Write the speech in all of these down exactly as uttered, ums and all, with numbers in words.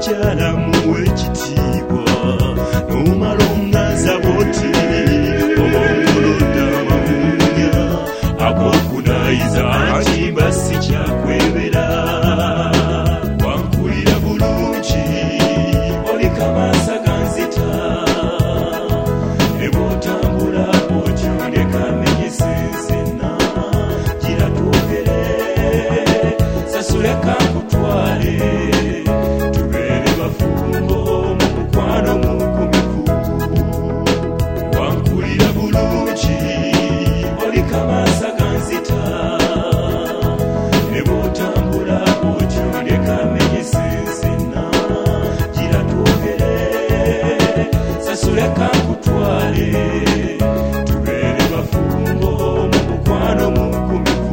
mukyala muwe ekitiibwa n'omala omwanza bw'oti omongolodda amamunya ak'okunaayiza akimba si kyakwebera wankulira bulungi oli kamasa ganzita ne bw'otambula bw'otyo ndeka menyesensena gira twogere sasuleka nkutwale tubeere bafumbo mu mukwano mugumivu wankulira bulungi oli kamasa ganzita ne bw'otambula bw'otyo ndeka menyesensena gira twogere sasuleka nkutwale tubeere bafumbo mu mukwano mugumivu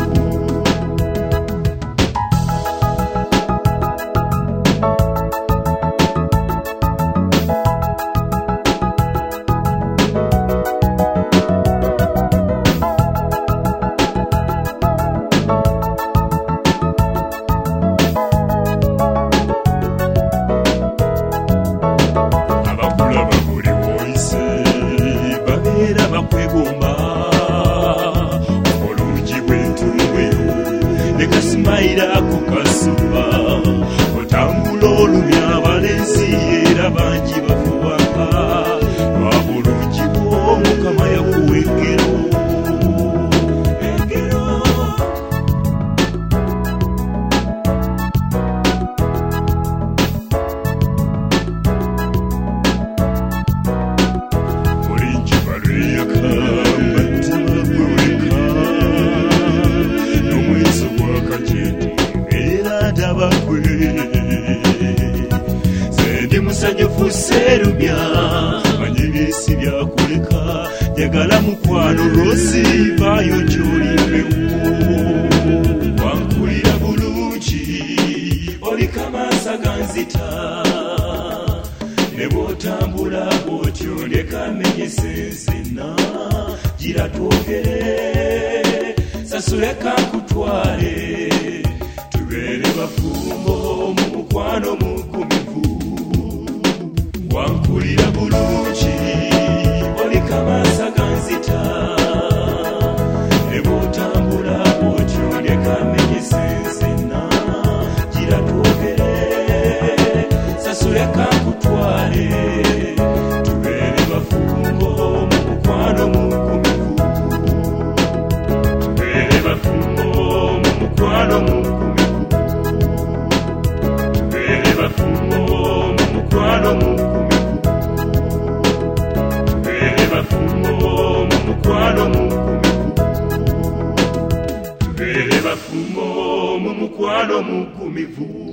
abakulaba buli woyise babeera bakwegomba obulungi bw'entumbweyo ne kasimayira ako kasumba otambula olumya abalenzi era bangi bafuwaka lwa bulungi bw'omukama yakuwa engero engero olingi balweyakambatakuleka n'omweso gwakajeti era ndabakwe zendi musanyufu serumya manye byesi byakuleka njagala mukwano lwosi vayo gy'olimbewo wankulira bulungi oli kamasa ganzita ne bw'otambula bw'otyo ndeka menyesensena gira twogere sasuleka nkutwale tubeere bafumbo mu mukwano mugumivu wankulira bulungi oli kamasa ganzita ne bw'otambula bw'otyo ndeka menyesensena gira twogere sasuleka nkutwale tubeere bafumbo mu mukwano mugumivu tubeere bafumbo mu mukwano mugumivu tubeere bafumbo mu mukwano mugumivu tubeere bafumbo mu mukwano mugumivu tubeere bafumbo mu mukwano mugumivu